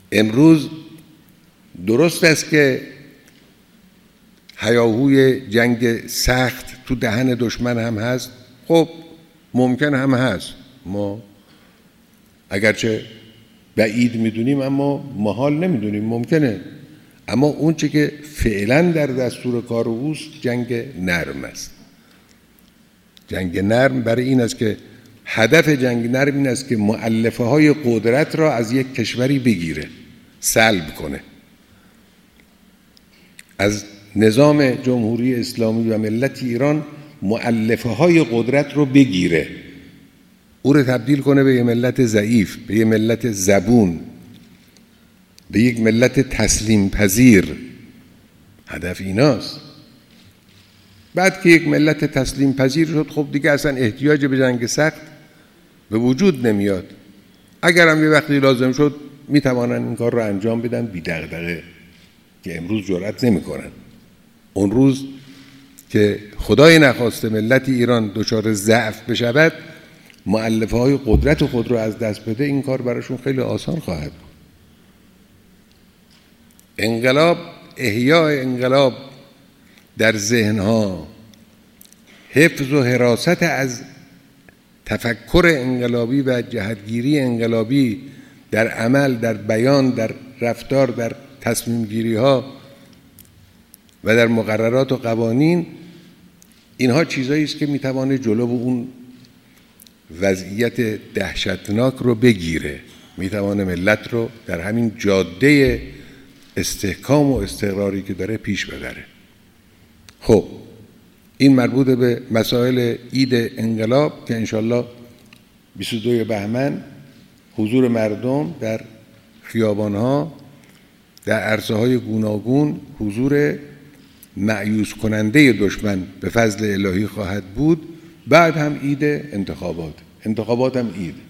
امروز درست است که هیاهوی جنگ سخت تو دهن دشمن هم هست، خب ممکن هم هست، ما اگرچه بعید میدونیم اما محال نمیدونیم، ممکنه. اما اون چه که فعلا در دستور کار اوست جنگ نرم است. جنگ نرم برای این است که هدف جنگ نرم این است که مؤلفه های قدرت را از یک کشوری بگیره، سلب کنه، از نظام جمهوری اسلامی و ملت ایران مؤلفه های قدرت رو بگیره، او رو تبدیل کنه به یک ملت ضعیف، به یک ملت زبون، به یک ملت تسلیم پذیر. هدف ایناست. بعد که یک ملت تسلیم پذیر شد، خب دیگه اصلا احتیاج به جنگ سخت به وجود نمیاد. اگر هم یه وقتی لازم شد میتوانن این کار رو انجام بدن بی دغدغه، که امروز جرأت نمیکنن. اون روز که خدای نخواسته ملت ایران دچار ضعف بشود، مؤلفه های قدرت خود رو از دست بده، این کار براشون خیلی آسان خواهد بود. انقلاب، احیاء انقلاب در ذهنها، حفظ و حراست از تفکر انقلابی و جهتگیری انقلابی در عمل، در بیان، در رفتار، در تصمیم گیری ها و در مقررات و قوانین، اینها چیزایی است که میتوانه جلو اون وضعیت دهشتناک رو بگیره، میتوانه ملت رو در همین جاده استحکام و استقراری که داره پیش ببره. خب این مربوط به مسائل عید انقلاب که انشالله 22 بهمن حضور مردم در خیابانها، در عرصه‌های گوناگون، حضور مأیوس کننده دشمن به فضل الهی خواهد بود. بعد هم عید انتخابات هم عید.